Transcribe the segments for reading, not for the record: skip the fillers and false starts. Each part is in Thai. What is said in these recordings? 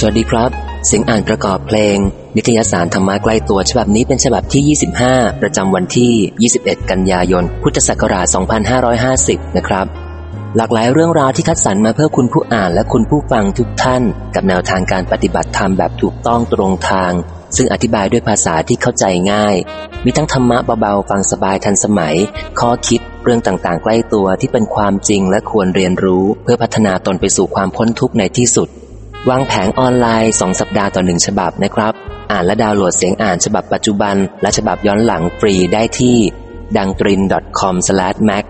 สวัสดีครับเสียงอ่านประกอบเพลงนิตยสารธรรมะใกล้ตัวฉบับนี้เป็นฉบับที่25ประจำวันที่21กันยายนพุทธศักราช2550นะครับหลากหลายเรื่องราวที่คัดสรรมาเพื่อคุณผู้อ่านและคุณผู้ฟังทุกท่านกับแนวทางการปฏิบัติธรรมแบบถูกต้องตรงทางซึ่งอธิบายด้วยภาษาที่เข้าใจง่ายมีทั้งธรรมะเบาๆฟังสบายทันสมัยข้อคิดเรื่องต่างๆใกล้ตัวที่เป็นความจริงและควรเรียนรู้เพื่อพัฒนาตนไปสู่ความพ้นทุกข์ในที่สุดวางแผงออนไลน์2สัปดาห์ต่อ1ฉบับนะครับอ่านและดาวน์โหลดเสียงอ่านฉบับปัจจุบันและฉบับย้อนหลังฟรีได้ที่ dangtrin.com/mac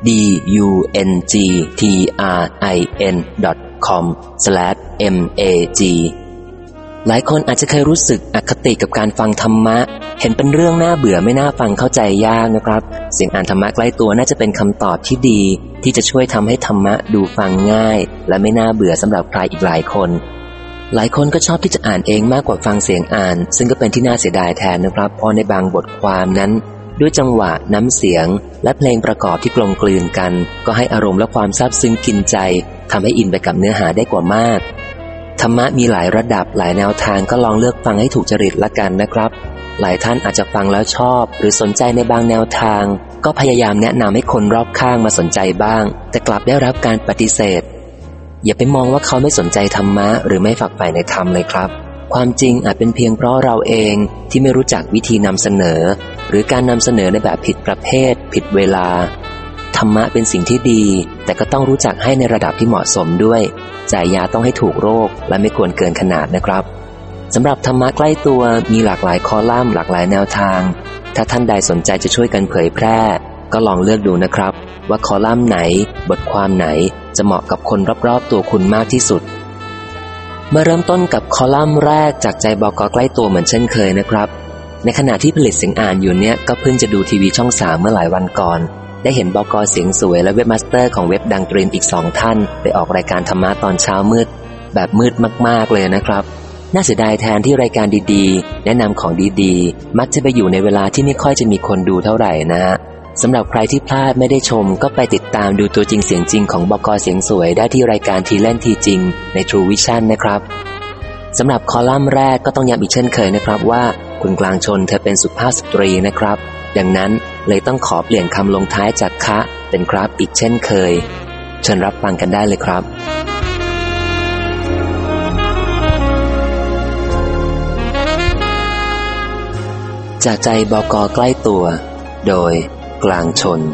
dungtrin.com/mag หลายคนอาจจะเคยรู้สึกอคติกับการฟังธรรมะเห็นเป็นเรื่องน่าเบื่อไม่น่าฟังเข้าใจยากนะครับเสียงอ่านธรรมะใกล้ตัวน่าจะเป็นคำตอบที่ดีที่จะช่วยทำให้ธรรมะดูฟังง่ายและไม่น่าเบื่อสำหรับใครอีกหลายคนก็ชอบที่จะอ่านเองมากกว่าฟังเสียงอ่านซึ่งก็เป็นที่น่าเสียดายแทนนะครับเพราะในบางบทความนั้นด้วยจังหวะน้ำเสียงและเพลงประกอบที่กลมกลืนกันก็ให้อารมณ์และความซาบซึ้งกินใจทำให้อินไปกับเนื้อหาได้กว่ามากธรรมะมีหลายระดับหลายแนวทางก็ลองเลือกฟังให้ถูกจริตละกันนะครับหลายท่านอาจจะฟังแล้วชอบหรือสนใจในบางแนวทางก็พยายามแนะนำให้คนรอบข้างมาสนใจบ้างแต่กลับได้รับการปฏิเสธอย่าไปมองว่าเขาไม่สนใจธรรมะหรือไม่ฝักใฝ่ในธรรมเลยครับความจริงอาจเป็นเพียงเพราะเราเองที่ไม่รู้จักวิธีนำเสนอหรือการนำเสนอในแบบผิดประเภทผิดเวลาธรรมะเป็นสิ่งที่ดีแต่ก็ต้องรู้จักให้ในระดับที่เหมาะสมด้วยจ่ายยาต้องให้ถูกโรคและไม่ควรเกินขนาดนะครับสำหรับธรรมะใกล้ตัวมีหลากหลายคอลัมน์หลากหลายแนวทางถ้าท่านใดสนใจจะช่วยกันเผยแพร่ก็ลองเลือกดูนะครับว่าคอลัมน์ไหนบทความไหนจะเหมาะกับคนรอบๆตัวคุณมากที่สุดเมื่อเริ่มต้นกับคอลัมน์แรกจากใจบก.ใกล้ตัวเหมือนเช่นเคยนะครับในขณะที่ผลิตเสียงอ่านอยู่เนี่ยก็เพิ่งจะดูทีวีช่อง3เมื่อหลายวันก่อนได้เห็นบก.เสียงสวยและเว็บมาสเตอร์ของเว็บดังตรินอีก2ท่านไปออกรายการธรรมะตอนเช้ามืดแบบมืดมากๆเลยนะครับน่าเสียดายแทนที่รายการดีๆแนะนำของดีๆมักจะไปอยู่ในเวลาที่ไม่ค่อยจะมีคนดูเท่าไหร่นะฮะสำหรับใครที่พลาดไม่ได้ชมก็ไปติดตามดูตัวจริงเสียงจริงของบก.เสียงสวยได้ที่รายการทีเล่นทีจริงใน True Vision นะครับสำหรับคอลัมน์แรกก็ต้องย้ำอีกเช่นเคยนะครับว่าคุณกลางชนเธอเป็นสุภาพสตรีนะครับดังนั้นเลยต้องขอเปลี่ยนคำลงท้ายจากคะเป็นครับอีกเช่นเคยเชิญรับฟังกันได้เลยครับจากใจบก.ใกล้ตัวโดยกลางชน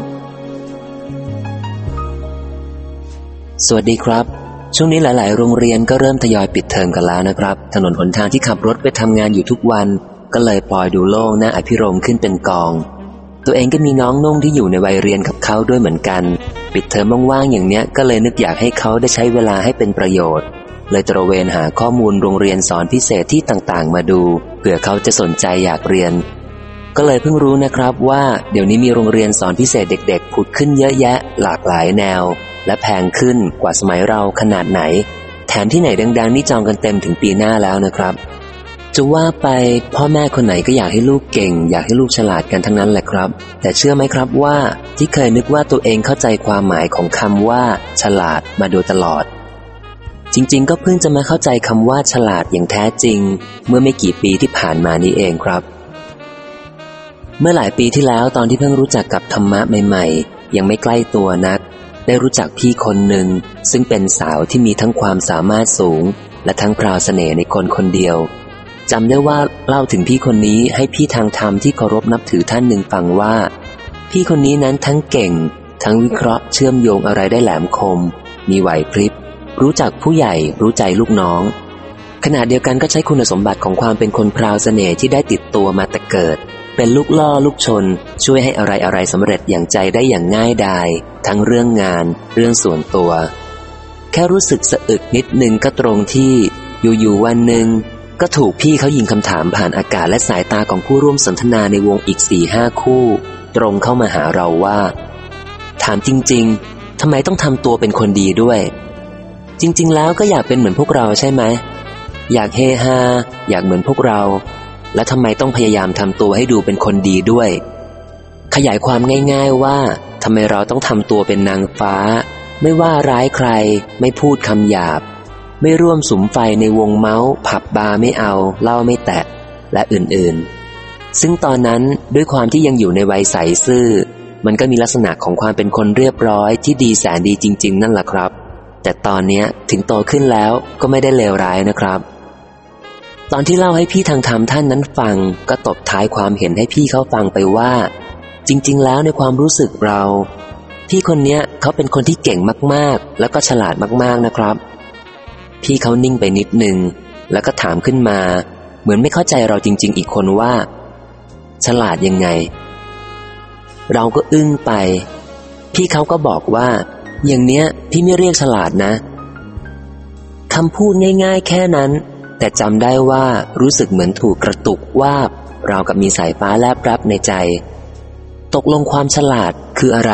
สวัสดีครับช่วงนี้หลายๆโรงเรียนก็เริ่มทยอยปิดเทอมกันแล้วนะครับถนนหนทางที่ขับรถไปทำงานอยู่ทุกวันก็เลยปล่อยดูโล่งน่าอภิรมย์ขึ้นเป็นกองตัวเองก็มีน้องนุ่งที่อยู่ในวัยเรียนกับเขาด้วยเหมือนกันปิดเทอมว่างๆอย่างเนี้ยก็เลยนึกอยากให้เขาได้ใช้เวลาให้เป็นประโยชน์เลยตระเวนหาข้อมูลโรงเรียนสอนพิเศษที่ต่างๆมาดูเผื่อเขาจะสนใจอยากเรียนก็เลยเพิ่งรู้นะครับว่าเดี๋ยวนี้มีโรงเรียนสอนพิเศษเด็กๆผุดขึ้นเยอะแยะหลากหลายแนวและแพงขึ้นกว่าสมัยเราขนาดไหนแถมที่ไหนดังๆนี่จองกันเต็มถึงปีหน้าแล้วนะครับจะว่าไปพ่อแม่คนไหนก็อยากให้ลูกเก่งอยากให้ลูกฉลาดกันทั้งนั้นแหละครับแต่เชื่อไหมครับว่าที่เคยนึกว่าตัวเองเข้าใจความหมายของคำว่าฉลาดมาโดยตลอดจริงๆก็เพิ่งจะมาเข้าใจคำว่าฉลาดอย่างแท้จริงเมื่อไม่กี่ปีที่ผ่านมานี้เองครับเมื่อหลายปีที่แล้วตอนที่เพิ่งรู้จักกับธรรมะใหม่ๆยังไม่ใกล้ตัวนักได้รู้จักพี่คนหนึ่งซึ่งเป็นสาวที่มีทั้งความสามารถสูงและทั้งพราวเสน่ห์ในคนคนเดียวจำได้ว่าเล่าถึงพี่คนนี้ให้พี่ทางธรรมที่เคารพนับถือท่านหนึ่งฟังว่าพี่คนนี้นั้นทั้งเก่งทั้งวิเคราะห์เชื่อมโยงอะไรได้แหลมคมมีไหวพริบรู้จักผู้ใหญ่รู้ใจลูกน้องขณะเดียวกันก็ใช้คุณสมบัติของความเป็นคนพราวเสน่ห์ที่ได้ติดตัวมาแต่เกิดเป็นลูกล่อลูกชนช่วยให้อะไรๆสำเร็จอย่างใจได้อย่างง่ายดายทั้งเรื่องงานเรื่องส่วนตัวแค่รู้สึกสะอึกนิดนึงก็ตรงที่อยู่ๆวันหนึ่งก็ถูกพี่เขายิงคำถามผ่านอากาศและสายตาของผู้ร่วมสนทนาในวงอีก 4-5 คู่ตรงเข้ามาหาเราว่าถามจริงๆทำไมต้องทำตัวเป็นคนดีด้วยจริงๆแล้วก็อยากเป็นเหมือนพวกเราใช่ไหมอยากเฮฮาอยากเหมือนพวกเราและทำไมต้องพยายามทำตัวให้ดูเป็นคนดีด้วยขยายความง่ายๆว่าทำไมเราต้องทำตัวเป็นนางฟ้าไม่ว่าร้ายใครไม่พูดคำหยาบไม่ร่วมสุมไฟในวงเมาส์ผับบาร์ไม่เอาเหล้าไม่แตะและอื่นๆซึ่งตอนนั้นด้วยความที่ยังอยู่ในวัยใสซื่อมันก็มีลักษณะของความเป็นคนเรียบร้อยที่ดีแสนดีจริงๆนั่นแหละครับแต่ตอนนี้ถึงโตขึ้นแล้วก็ไม่ได้เลวร้ายนะครับตอนที่เล่าให้พี่ทางธรรมท่านนั้นฟังก็ตบท้ายความเห็นให้พี่เขาฟังไปว่าจริงๆแล้วในความรู้สึกเราพี่คนเนี้ยเขาเป็นคนที่เก่งมากๆแล้วก็ฉลาดมากๆนะครับพี่เขานิ่งไปนิดนึงแล้วก็ถามขึ้นมาเหมือนไม่เข้าใจเราจริงๆอีกคนว่าฉลาดยังไงเราก็อึ้งไปพี่เขาก็บอกว่าอย่างเนี้ยพี่ไม่เรียกฉลาดนะคำพูดง่ายๆแค่นั้นแต่จำได้ว่ารู้สึกเหมือนถูกกระตุกวาบราวกับมีสายฟ้าแลบรับในใจตกลงความฉลาดคืออะไร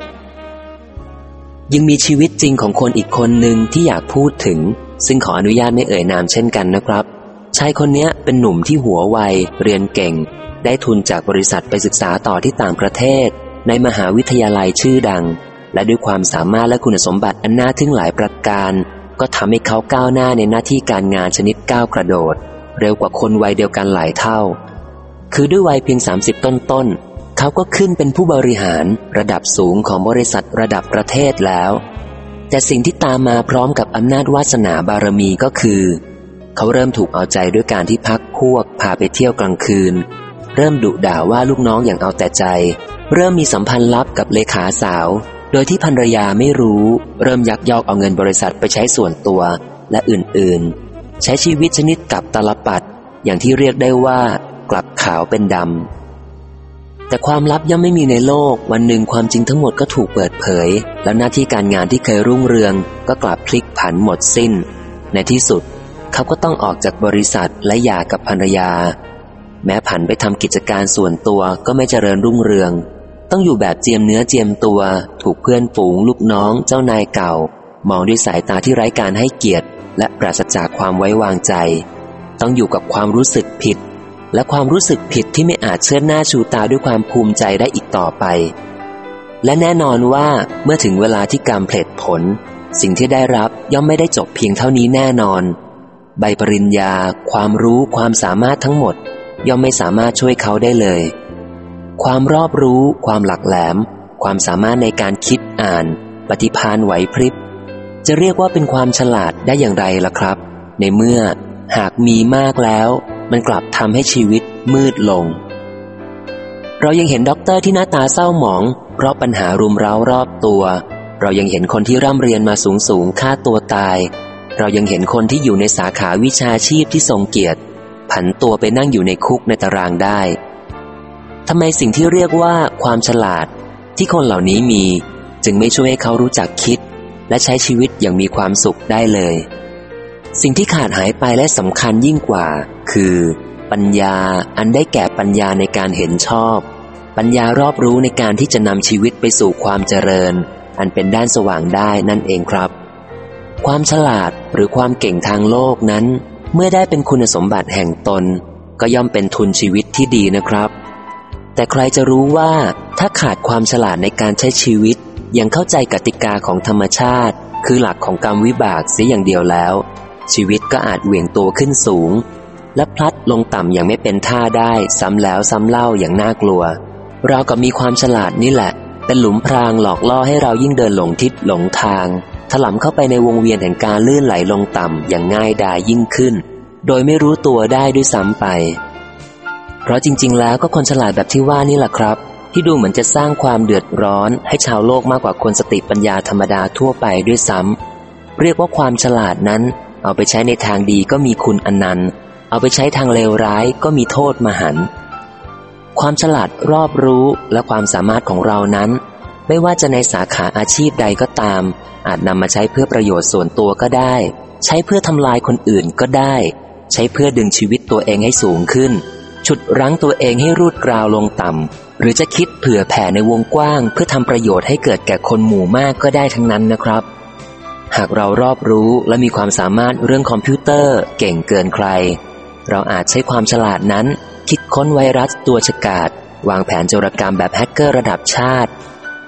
ยังมีชีวิตจริงของคนอีกคนหนึ่งที่อยากพูดถึงซึ่งขออนุญาตไม่เอ่ยนามเช่นกันนะครับชายคนนี้เป็นหนุ่มที่หัวไวเรียนเก่งได้ทุนจากบริษัทไปศึกษาต่อที่ต่างประเทศในมหาวิทยาลัยชื่อดังและด้วยความสามารถและคุณสมบัติอันน่าทึ่งหลายประการก็ทำให้เขาก้าวหน้าในหน้าที่การงานชนิดก้าวกระโดดเร็วกว่าคนวัยเดียวกันหลายเท่าคือด้วยวัยเพียง30ต้นๆเขาก็ขึ้นเป็นผู้บริหารระดับสูงของบริษัทระดับประเทศแล้วแต่สิ่งที่ตามมาพร้อมกับอำนาจวาสนาบารมีก็คือเขาเริ่มถูกเอาใจด้วยการที่พักพวกพาไปเที่ยวกลางคืนเริ่มดุด่าว่าลูกน้องอย่างเอาแต่ใจเริ่มมีสัมพันธ์ลับกับเลขาสาวโดยที่ภรรยาไม่รู้เริ่มยักยอกเอาเงินบริษัทไปใช้ส่วนตัวและอื่นๆใช้ชีวิตชนิดกับตลปัดอย่างที่เรียกได้ว่ากลับขาวเป็นดำแต่ความลับย่อมไม่มีในโลกวันหนึ่งความจริงทั้งหมดก็ถูกเปิดเผยแล้วหน้าที่การงานที่เคยรุ่งเรืองก็กลับพลิกผันหมดสิ้นในที่สุดเขาก็ต้องออกจากบริษัทและหย่ากับภรรยาแม้ผันไปทำกิจการส่วนตัวก็ไม่เจริญรุ่งเรืองต้องอยู่แบบเจียมเนื้อเจียมตัวถูกเพื่อนฝูงลูกน้องเจ้านายเก่ามองด้วยสายตาที่ไร้การให้เกียรติและปราศจากความไว้วางใจต้องอยู่กับความรู้สึกผิดและความรู้สึกผิดที่ไม่อาจเชิดหน้าชูตาด้วยความภูมิใจได้อีกต่อไปและแน่นอนว่าเมื่อถึงเวลาที่กรรมเพลิดผลสิ่งที่ได้รับย่อมไม่ได้จบเพียงเท่านี้แน่นอนใบปริญญาความรู้ความสามารถทั้งหมดย่อมไม่สามารถช่วยเขาได้เลยความรอบรู้ความหลักแหลมความสามารถในการคิดอ่านปฏิภาณไหวพริบจะเรียกว่าเป็นความฉลาดได้อย่างไรล่ะครับในเมื่อหากมีมากแล้วมันกลับทำให้ชีวิตมืดลงเรายังเห็นด็อกเตอร์ที่หน้าตาเศร้าหมองเพราะปัญหารุมเร้ารอบตัวเรายังเห็นคนที่ร่ำเรียนมาสูงฆ่าตัวตายเรายังเห็นคนที่อยู่ในสาขาวิชาชีพที่ทรงเกียรติผันตัวไปนั่งอยู่ในคุกในตารางได้ทำไมสิ่งที่เรียกว่าความฉลาดที่คนเหล่านี้มีจึงไม่ช่วยให้เขารู้จักคิดและใช้ชีวิตอย่างมีความสุขได้เลยสิ่งที่ขาดหายไปและสำคัญยิ่งกว่าคือปัญญาอันได้แก่ปัญญาในการเห็นชอบปัญญารอบรู้ในการที่จะนำชีวิตไปสู่ความเจริญอันเป็นด้านสว่างได้นั่นเองครับความฉลาดหรือความเก่งทางโลกนั้นเมื่อได้เป็นคุณสมบัติแห่งตนก็ย่อมเป็นทุนชีวิตที่ดีนะครับแต่ใครจะรู้ว่าถ้าขาดความฉลาดในการใช้ชีวิตยังเข้าใจกติกาของธรรมชาติคือหลักของกรรมวิบากเสียอย่างเดียวแล้วชีวิตก็อาจเหวี่ยงตัวขึ้นสูงและพลัดลงต่ำอย่างไม่เป็นท่าได้ซ้ำแล้วซ้ำเล่าอย่างน่ากลัวเรากับมีความฉลาดนี่แหละเป็นหลุมพรางหลอกล่อให้เรายิ่งเดินหลงทิศหลงทางถลำเข้าไปในวงเวียนแห่งการลื่นไหลลงต่ำอย่างง่ายดายยิ่งขึ้นโดยไม่รู้ตัวได้ด้วยซ้ำไปเพราะจริงๆแล้วก็คนฉลาดแบบที่ว่านี่แหละครับที่ดูเหมือนจะสร้างความเดือดร้อนให้ชาวโลกมากกว่าคนสติปัญญาธรรมดาทั่วไปด้วยซ้ำเรียกว่าความฉลาดนั้นเอาไปใช้ในทางดีก็มีคุณอนันต์เอาไปใช้ทางเลวร้ายก็มีโทษมหันต์ความฉลาดรอบรู้และความสามารถของเรานั้นไม่ว่าจะในสาขาอาชีพใดก็ตามอาจนำมาใช้เพื่อประโยชน์ส่วนตัวก็ได้ใช้เพื่อทำลายคนอื่นก็ได้ใช้เพื่อดึงชีวิตตัวเองให้สูงขึ้นฉุดรั้งตัวเองให้รูดราวลงต่ำหรือจะคิดเผื่อแผ่ในวงกว้างเพื่อทำประโยชน์ให้เกิดแก่คนหมู่มากก็ได้ทั้งนั้นนะครับหากเรารอบรู้และมีความสามารถเรื่องคอมพิวเตอร์เก่งเกินใครเราอาจใช้ความฉลาดนั้นคิดค้นไวรัสตัวฉกาจวางแผนโจรกรรมแบบแฮกเกอร์ระดับชาติ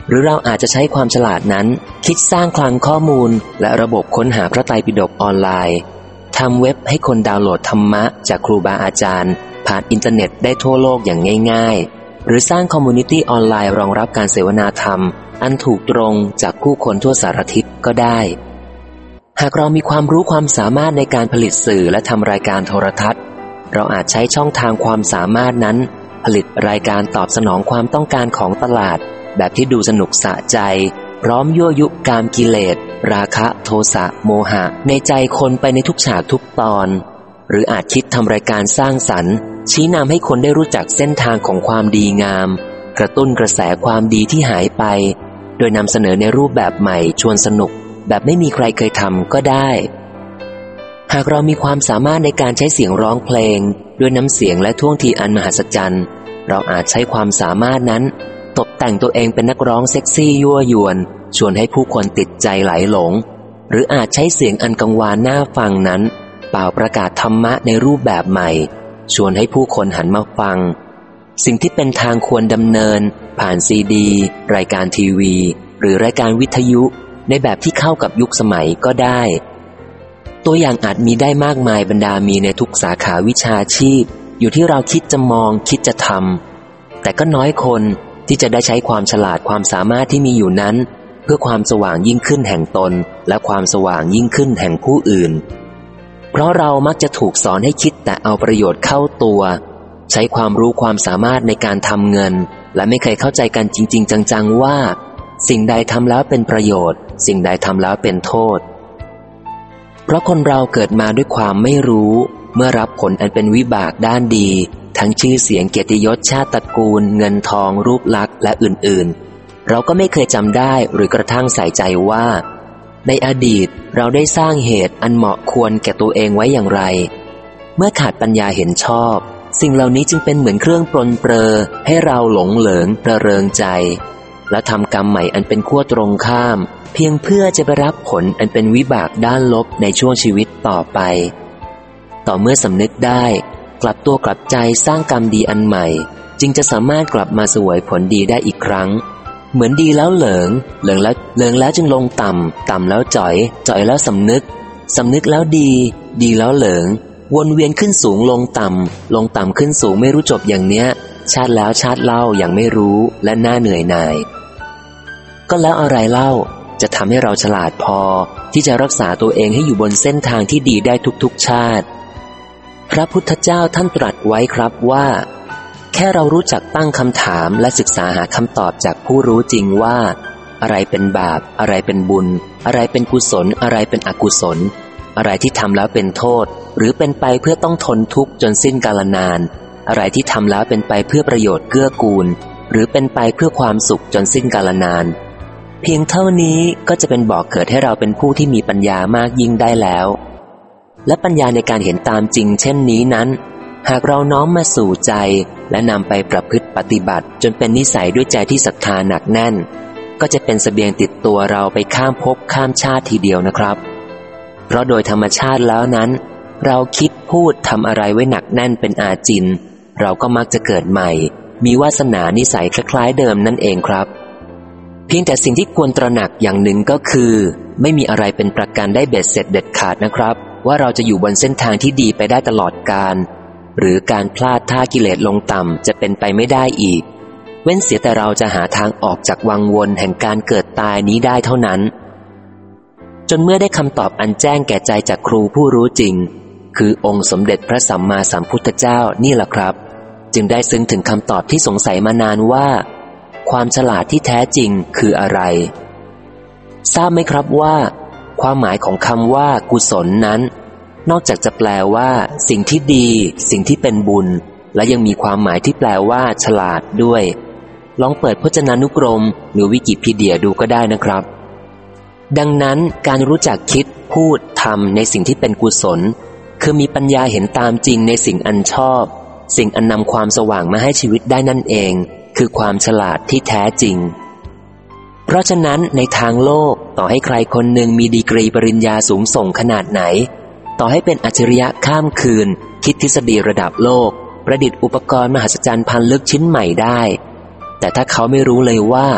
หรือเราอาจจะใช้ความฉลาดนั้นคิดสร้างคลังข้อมูลและระบบค้นหาพระไตรปิฎกออนไลน์ทำเว็บให้คนดาวน์โหลดธรรมะจากครูบาอาจารย์ผ่านอินเทอร์เน็ตได้ทั่วโลกอย่างง่ายๆหรือสร้างคอมมูนิตี้ออนไลน์รองรับการเสวนาธรรมอันถูกตรงจากผู้คนทั่วสารทิศก็ได้หากเรามีความรู้ความสามารถในการผลิตสื่อและทำรายการโทรทัศน์เราอาจใช้ช่องทางความสามารถนั้นผลิตรายการตอบสนองความต้องการของตลาดแบบที่ดูสนุกสะใจพร้อมยั่วยุกามกิเลสราคะโทสะโมหะในใจคนไปในทุกฉากทุกตอนหรืออาจคิดทำรายการสร้างสรรค์ชี้นำให้คนได้รู้จักเส้นทางของความดีงามกระตุ้นกระแสความดีที่หายไปโดยนำเสนอในรูปแบบใหม่ชวนสนุกแบบไม่มีใครเคยทำก็ได้หากเรามีความสามารถในการใช้เสียงร้องเพลงด้วยน้ำเสียงและท่วงทีอันมหัศจรรย์เราอาจใช้ความสามารถนั้นตกแต่งตัวเองเป็นนักร้องเซ็กซี่ยั่วยวนชวนให้ผู้คนติดใจไหลหลงหรืออาจใช้เสียงอันกังวานน่าฟังนั้นเป่าประกาศธรรมะในรูปแบบใหม่ชวนให้ผู้คนหันมาฟังสิ่งที่เป็นทางควรดำเนินผ่านซีดีรายการทีวีหรือรายการวิทยุในแบบที่เข้ากับยุคสมัยก็ได้ตัวอย่างอาจมีได้มากมายบรรดามีในทุกสาขาวิชาชีพอยู่ที่เราคิดจะมองคิดจะทำแต่ก็น้อยคนที่จะได้ใช้ความฉลาดความสามารถที่มีอยู่นั้นเพื่อความสว่างยิ่งขึ้นแห่งตนและความสว่างยิ่งขึ้นแห่งผู้อื่นเพราะเรามักจะถูกสอนให้คิดแต่เอาประโยชน์เข้าตัวใช้ความรู้ความสามารถในการทำเงินและไม่เคยเข้าใจกันจริงๆจังๆว่าสิ่งใดทำแล้วเป็นประโยชน์สิ่งใดทำแล้วเป็นโทษเพราะคนเราเกิดมาด้วยความไม่รู้เมื่อรับผลอันเป็นวิบากด้านดีทั้งชื่อเสียงเกียรติยศชาติตระกูลเงินทองรูปลักษณ์และอื่นๆเราก็ไม่เคยจำได้หรือกระทั่งใส่ใจว่าในอดีตเราได้สร้างเหตุอันเหมาะควรแก่ตัวเองไว้อย่างไรเมื่อขาดปัญญาเห็นชอบสิ่งเหล่านี้จึงเป็นเหมือนเครื่องปรนเปรอให้เราหลงเหลิงระเริงใจและทำกรรมใหม่อันเป็นขั้วตรงข้ามเพียงเพื่อจะไปรับผลอันเป็นวิบากด้านลบในช่วงชีวิตต่อไปต่อเมื่อสำนึกได้กลับตัวกลับใจสร้างกรรมดีอันใหม่จึงจะสามารถกลับมาเสวยผลดีได้อีกครั้งเหมือนดีแล้วเหลิงแล้วจึงลงต่ำแล้วจ่อยแล้วสำนึกแล้วดีแล้วเหลิงวนเวียนขึ้นสูงลงต่ำขึ้นสูงไม่รู้จบอย่างเนี้ยชาติแล้วชาติเล่าอย่างไม่รู้และน่าเหนื่อยหน่ายก็แล้วอะไรเล่าจะทำให้เราฉลาดพอที่จะรักษาตัวเองให้อยู่บนเส้นทางที่ดีได้ทุกๆชาติพระพุทธเจ้าท่านตรัสไว้ครับว่าแค่เรารู้จักตั้งคำถามและศึกษาหาคำตอบจากผู้รู้จริงว่าอะไรเป็นบาปอะไรเป็นบุญอะไรเป็นกุศลอะไรเป็นอกุศลอะไรที่ทำแล้วเป็นโทษหรือเป็นไปเพื่อต้องทนทุกข์จนสิ้นกาลนานอะไรที่ทำแล้วเป็นไปเพื่อประโยชน์เกื้อกูลหรือเป็นไปเพื่อความสุขจนสิ้นกาลนานเพียงเท่านี้ก็จะเป็นบ่อกเกิดให้เราเป็นผู้ที่มีปัญญามากยิ่งได้แล้วและปัญญาในการเห็นตามจริงเช่นนี้นั้นหากเราน้อมมาสู่ใจและนำไปประพฤติปฏิบัติจนเป็นนิสัยด้วยใจที่ศรัทธาหนักแน่นก็จะเป็นเสบียงติดตัวเราไปข้ามภพข้ามชาติทีเดียวนะครับเพราะโดยธรรมชาติแล้วนั้นเราคิดพูดทำอะไรไว้หนักแน่นเป็นอาจินเราก็มักจะเกิดใหม่มีวาสนานิสัยคล้ายๆเดิมนั่นเองครับเพียงแต่สิ่งที่ควรตระหนักอย่างหนึ่งก็คือไม่มีอะไรเป็นประกันได้เบ็ดเสร็จเด็ดขาดนะครับว่าเราจะอยู่บนเส้นทางที่ดีไปได้ตลอดกาลหรือการพลาดท่ากิเลสลงต่ำจะเป็นไปไม่ได้อีกเว้นเสียแต่เราจะหาทางออกจากวังวนแห่งการเกิดตายนี้ได้เท่านั้นจนเมื่อได้คำตอบอันแจ้งแก่ใจจากครูผู้รู้จริงคือองค์สมเด็จพระสัมมาสัมพุทธเจ้านี่แหละครับจึงได้ซึ้งถึงคำตอบที่สงสัยมานานว่าความฉลาดที่แท้จริงคืออะไรทราบไหมครับว่าความหมายของคำว่ากุศลนั้นนอกจากจะแปลว่าสิ่งที่ดีสิ่งที่เป็นบุญและยังมีความหมายที่แปลว่าฉลาดด้วยลองเปิดพจนานุกรมหรือวิกิพีเดียดูก็ได้นะครับดังนั้นการรู้จักคิดพูดทำในสิ่งที่เป็นกุศลคือมีปัญญาเห็นตามจริงในสิ่งอันชอบสิ่งอันนำความสว่างมาให้ชีวิตได้นั่นเองคือความฉลาดที่แท้จริงเพราะฉะนั้นในทางโลกต่อให้ใครคนหนึ่งมีดีกรีปริญญาสูงส่งขนาดไหนต่อให้เป็นอัจฉริยะข้ามคืนคิดทฤษฎีระดับโลกประดิษฐ์อุปกรณ์มหัศจรรย์พันลึกชิ้นใหม่ได้แต่ถ้าเขาไม่รู้เลยว่า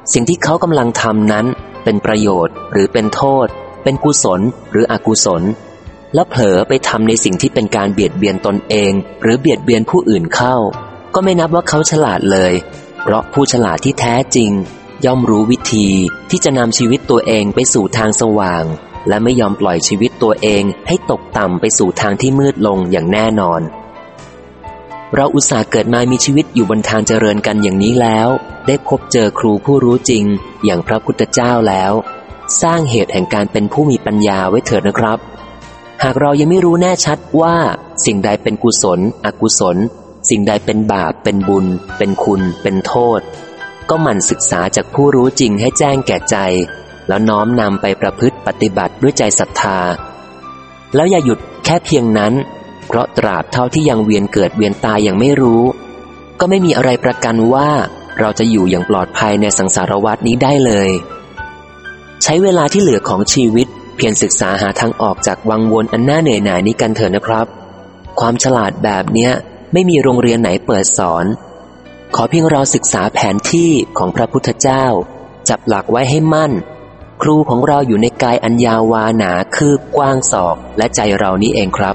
สิ่งที่เขากำลังทำนั้นเป็นประโยชน์หรือเป็นโทษเป็นกุศลหรืออกุศลแล้วเผลอไปทำในสิ่งที่เป็นการเบียดเบียนตนเองหรือเบียดเบียนผู้อื่นเข้าก็ไม่นับว่าเขาฉลาดเลยเพราะผู้ฉลาดที่แท้จริงย่อมรู้วิธีที่จะนำชีวิตตัวเองไปสู่ทางสว่างและไม่ยอมปล่อยชีวิตตัวเองให้ตกต่ำไปสู่ทางที่มืดลงอย่างแน่นอนเราอุตส่าห์เกิดมามีชีวิตอยู่บนทางเจริญกันอย่างนี้แล้วได้พบเจอครูผู้รู้จริงอย่างพระพุทธเจ้าแล้วสร้างเหตุแห่งการเป็นผู้มีปัญญาไว้เถิดนะครับหากเรายังไม่รู้แน่ชัดว่าสิ่งใดเป็นกุศลอกุศลสิ่งใดเป็นบาปเป็นบุญเป็นคุณเป็นโทษก็หมั่นศึกษาจากผู้รู้จริงให้แจ้งแก่ใจแล้วน้อมนำไปประพฤติปฏิบัติด้วยใจศรัทธาแล้วอย่าหยุดแค่เพียงนั้นเพราะตราบเท่าที่ยังเวียนเกิดเวียนตายยังไม่รู้ก็ไม่มีอะไรประกันว่าเราจะอยู่อย่างปลอดภัยในสังสารวัฏนี้ได้เลยใช้เวลาที่เหลือของชีวิตเพียรศึกษาหาทางออกจากวังวนอันน่าเหนื่อยหน่ายนี้กันเถอะนะครับความฉลาดแบบเนี้ยไม่มีโรงเรียนไหนเปิดสอนขอเพียงเราศึกษาแผนที่ของพระพุทธเจ้าจับหลักไว้ให้มั่นครูของเราอยู่ในกายอันยาววาหนาคืบกว้างศอกและใจเรานี้เองครับ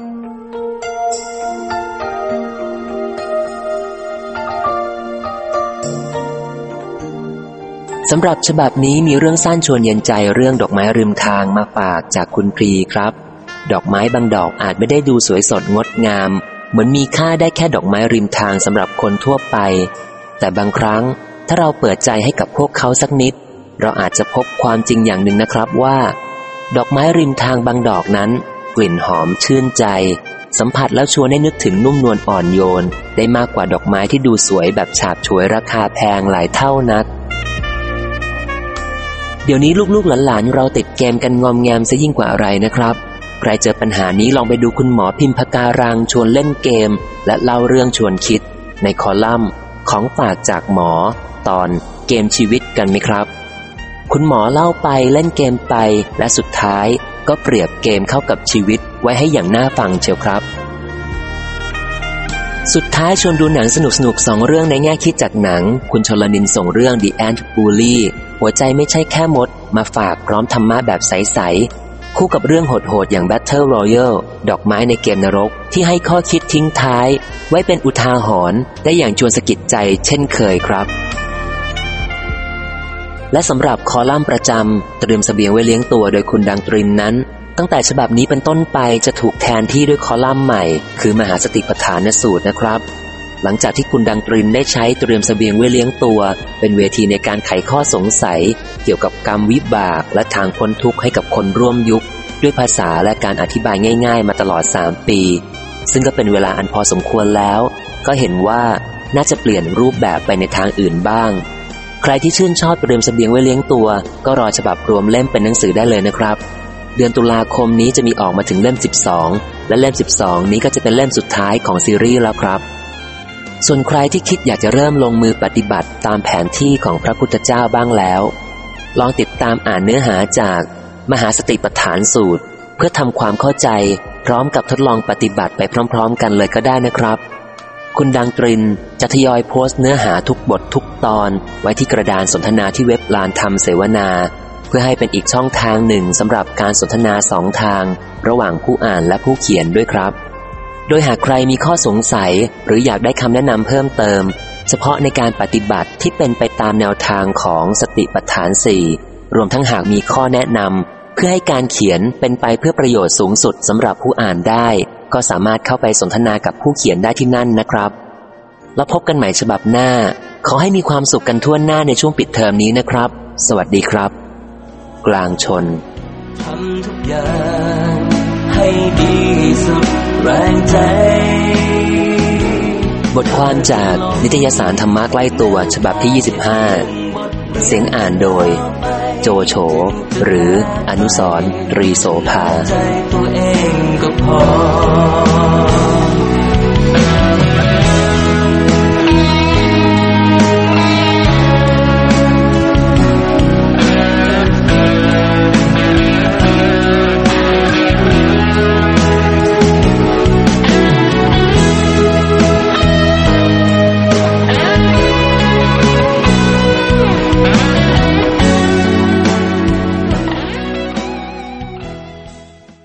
สำหรับฉบับนี้มีเรื่องสั้นชวนเย็นใจเรื่องดอกไม้ริมทางมาฝากจากคุณพรีครับดอกไม้บางดอกอาจไม่ได้ดูสวยสดงดงามเหมือนมีค่าได้แค่ดอกไม้ริมทางสำหรับคนทั่วไปแต่บางครั้งถ้าเราเปิดใจให้กับพวกเขาสักนิดเราอาจจะพบความจริงอย่างหนึ่งนะครับว่าดอกไม้ริมทางบางดอกนั้นกลิ่นหอมชื่นใจสัมผัสแล้วชวนให้นึกถึงนุ่มนวลอ่อนโยนได้มากกว่าดอกไม้ที่ดูสวยแบบฉาบฉวยราคาแพงหลายเท่านักเดี๋ยวนี้ลูกๆหลานๆเราติดเกมกันงอมแงมซะยิ่งกว่าอะไรนะครับใครเจอปัญหานี้ลองไปดูคุณหมอพิมพ์ปากการังชวนเล่นเกมและเล่าเรื่องชวนคิดในคอลัมน์ของฝากจากหมอตอนเกมชีวิตกันไหมครับคุณหมอเล่าไปเล่นเกมไปและสุดท้ายก็เปรียบเกมเข้ากับชีวิตไว้ให้อย่างน่าฟังเชียวครับสุดท้ายชวนดูหนังสนุกๆ2 เรื่องในแง่คิดจากหนังคุณชลนินส่งเรื่อง The Ant Bully หัวใจไม่ใช่แค่มดมาฝากพร้อมธรรมะแบบใสๆคู่กับเรื่องโหดๆอย่าง Battle Royale ดอกไม้ในเกมนรกที่ให้ข้อคิดทิ้งท้ายไว้เป็นอุทาหรณ์ได้อย่างชวนสะกิดใจเช่นเคยครับและสำหรับคอลัมน์ประจำเตรียมเสบียงไว้เลี้ยงตัวโดยคุณดังตรินนั้นตั้งแต่ฉบับนี้เป็นต้นไปจะถูกแทนที่ด้วยคอลัมน์ใหม่คือมหาสติปัฏฐานสูตรนะครับหลังจากที่คุณดังตรินได้ใช้เตรียมเสบียงไว้เลี้ยงตัวเป็นเวทีในการไขข้อสงสัยเกี่ยวกับกรรมวิบากและทางพ้นทุกข์ให้กับคนร่วมยุคด้วยภาษาและการอธิบายง่ายๆมาตลอด3 ปีซึ่งก็เป็นเวลาอันพอสมควรแล้วก็เห็นว่าน่าจะเปลี่ยนรูปแบบไปในทางอื่นบ้างใครที่ชื่นชอบเตรียมเสบียงไว้เลี้ยงตัวก็รอฉบับรวมเล่มเป็นหนังสือได้เลยนะครับเดือนตุลาคมนี้จะมีออกมาถึงเล่ม12และเล่ม12นี้ก็จะเป็นเล่มสุดท้ายของซีรีส์แล้วครับส่วนใครที่คิดอยากจะเริ่มลงมือปฏิบัติตามแผนที่ของพระพุทธเจ้าบ้างแล้วลองติดตามอ่านเนื้อหาจากมหาสติปัฏฐานสูตรเพื่อทำความเข้าใจพร้อมกับทดลองปฏิบัติไปพร้อมๆกันเลยก็ได้นะครับคุณดังตรินจะทยอยโพสต์เนื้อหาทุกบททุกตอนไว้ที่กระดานสนทนาที่เว็บลานธรรมเสวนาเพื่อให้เป็นอีกช่องทางหนึ่งสำหรับการสนทนา2 ทางระหว่างผู้อ่านและผู้เขียนด้วยครับโดยหากใครมีข้อสงสัยหรืออยากได้คำแนะนำเพิ่มเติมเฉพาะในการปฏิบัติที่เป็นไปตามแนวทางของสติปัฏฐาน4รวมทั้งหากมีข้อแนะนำเพื่อให้การเขียนเป็นไปเพื่อประโยชน์สูงสุดสำหรับผู้อ่านได้ก็สามารถเข้าไปสนทนากับผู้เขียนได้ที่นั่นนะครับแล้วพบกันใหม่ฉบับหน้าขอให้มีความสุขกันทั่วหน้าในช่วงปิดเทอมนี้นะครับสวัสดีครับกลางชนทำทุกอย่างให้ดีสุดแรงใจบทความจากนิตยสารธรรมะใกล้ตัวฉบับที่25เสียงอ่านโดยโจโฉหรืออนุสรณ์ ตรีโสภาใจตัวเองก็พอ